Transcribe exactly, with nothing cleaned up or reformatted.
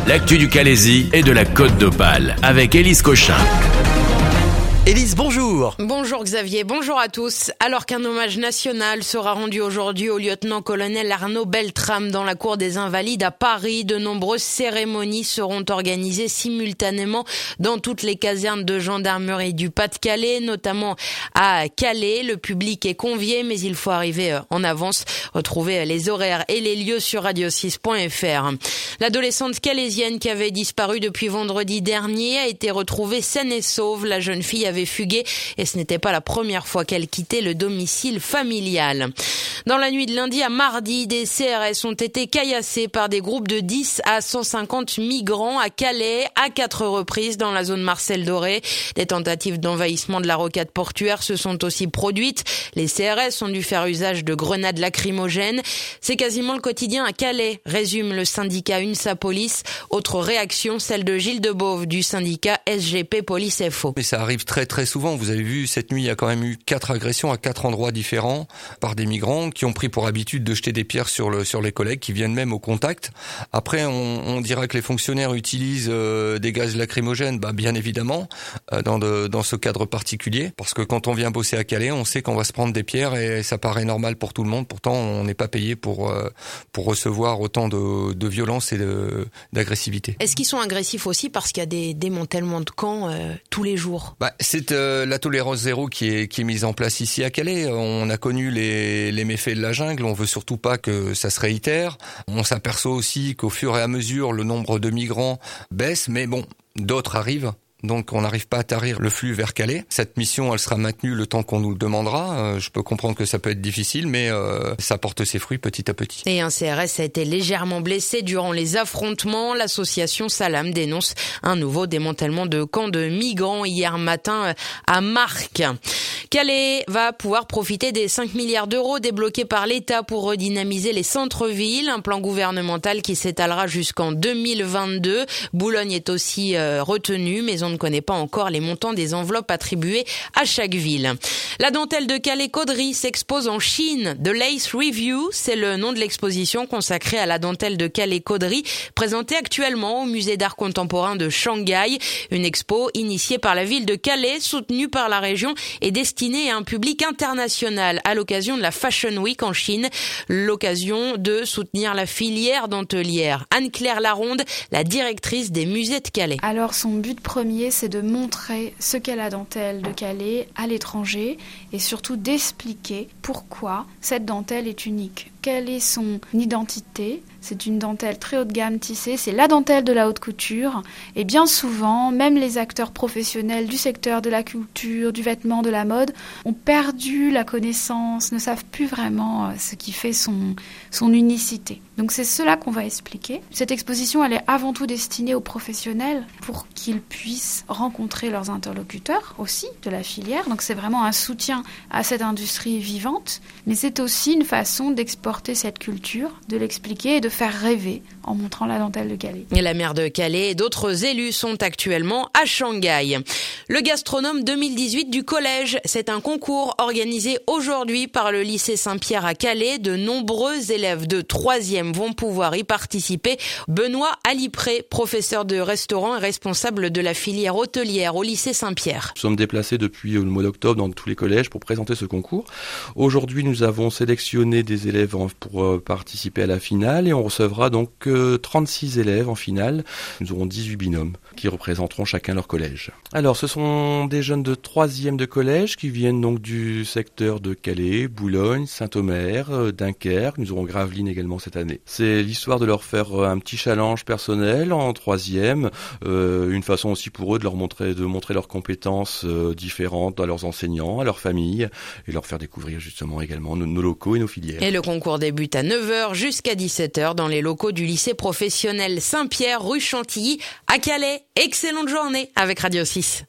l'actu du Calaisis et de la Côte d'Opale avec Élise Cochin. Élise, bonjour. Bonjour Xavier, bonjour à tous. Alors qu'un hommage national sera rendu aujourd'hui au lieutenant-colonel Arnaud Beltrame dans la cour des Invalides à Paris, de nombreuses cérémonies seront organisées simultanément dans toutes les casernes de gendarmerie du Pas-de-Calais, notamment à Calais. Le public est convié, mais il faut arriver en avance. Retrouvez les horaires et les lieux sur radio six point f r. L'adolescente calaisienne qui avait disparu depuis vendredi dernier a été retrouvée saine et sauve. La jeune fille avait fugué et ce n'était pas la première fois qu'elle quittait le domicile familial. Dans la nuit de lundi à mardi, des C R S ont été caillassés par des groupes de dix à cent cinquante migrants à Calais à quatre reprises dans la zone Marcel Doré. Des tentatives d'envahissement de la rocade portuaire se sont aussi produites. Les C R S ont dû faire usage de grenades lacrymogènes. C'est quasiment le quotidien à Calais, résume le syndicat UNSA Police. Autre réaction, celle de Gilles Debauve du syndicat S G P Police F O. Mais ça arrive très très souvent. Vous avez vu, cette nuit, il y a quand même eu quatre agressions à quatre endroits différents par des migrants qui ont pris pour habitude de jeter des pierres sur le sur les collègues, qui viennent même au contact. Après, on, on dira que les fonctionnaires utilisent euh, des gaz lacrymogènes, bah bien évidemment, euh, dans de, dans ce cadre particulier, parce que quand on vient bosser à Calais, on sait qu'on va se prendre des pierres et ça paraît normal pour tout le monde. Pourtant, on n'est pas payé pour euh, pour recevoir autant de, de violence et de, d'agressivité. Est-ce qu'ils sont agressifs aussi parce qu'il y a des démantèlements de camps euh, tous les jours? Bah, c'est euh, la tolérance zéro qui est qui est mise en place ici à Calais. On a connu les les méfaits de la jungle. On veut surtout pas que ça se réitère. On s'aperçoit aussi qu'au fur et à mesure, le nombre de migrants baisse, mais bon, d'autres arrivent. Donc on n'arrive pas à tarir le flux vers Calais. Cette mission, elle sera maintenue le temps qu'on nous le demandera. Euh, je peux comprendre que ça peut être difficile, mais euh, ça porte ses fruits petit à petit. Et un C R S a été légèrement blessé durant les affrontements. L'association Salam dénonce un nouveau démantèlement de camps de migrants hier matin à Marques. Calais va pouvoir profiter des cinq milliards d'euros débloqués par l'État pour redynamiser les centres-villes. Un plan gouvernemental qui s'étalera jusqu'en deux mille vingt-deux. Boulogne est aussi euh, retenu, mais on On ne connaît pas encore les montants des enveloppes attribuées à chaque ville. La dentelle de Calais-Caudry s'expose en Chine. The Lace Review, c'est le nom de l'exposition consacrée à la dentelle de Calais-Caudry, présentée actuellement au musée d'art contemporain de Shanghai. Une expo initiée par la ville de Calais, soutenue par la région et destinée à un public international à l'occasion de la Fashion Week en Chine. L'occasion de soutenir la filière dentelière. Anne-Claire Laronde, la directrice des musées de Calais. Alors son but premier, c'est de montrer ce qu'est la dentelle de Calais à l'étranger et surtout d'expliquer pourquoi cette dentelle est unique. Quelle est son identité? C'est une dentelle très haut de gamme tissée, c'est la dentelle de la haute couture. Et bien souvent, même les acteurs professionnels du secteur de la culture, du vêtement, de la mode, ont perdu la connaissance, ne savent plus vraiment ce qui fait son, son unicité. Donc c'est cela qu'on va expliquer. Cette exposition, elle est avant tout destinée aux professionnels pour qu'ils puissent rencontrer leurs interlocuteurs aussi de la filière. Donc c'est vraiment un soutien à cette industrie vivante, mais c'est aussi une façon d'exporter cette culture, de l'expliquer et de faire rêver en montrant la dentelle de Calais. Et la maire de Calais et d'autres élus sont actuellement à Shanghai. Le gastronome deux mille dix-huit du collège, c'est un concours organisé aujourd'hui par le lycée Saint-Pierre à Calais. De nombreux élèves de troisième vont pouvoir y participer. Benoît Alipré, professeur de restaurant et responsable de la filière hôtelière au lycée Saint-Pierre. Nous sommes déplacés depuis le mois d'octobre dans tous les collèges pour présenter ce concours. Aujourd'hui, nous avons sélectionné des élèves pour participer à la finale et on recevra donc trente-six élèves en finale. Nous aurons dix-huit binômes qui représenteront chacun leur collège. Alors, ce sont des jeunes de troisième de collège qui viennent donc du secteur de Calais, Boulogne, Saint-Omer, Dunkerque. Nous aurons Gravelines également cette année. C'est l'histoire de leur faire un petit challenge personnel en troisième, euh, une façon aussi pour eux de leur montrer, de montrer leurs compétences euh, différentes à leurs enseignants, à leurs familles et leur faire découvrir justement également nos, nos locaux et nos filières. Et le concours débute à neuf heures jusqu'à dix-sept heures dans les locaux du lycée professionnel Saint-Pierre, rue Chantilly, à Calais. Excellente journée avec Radio six.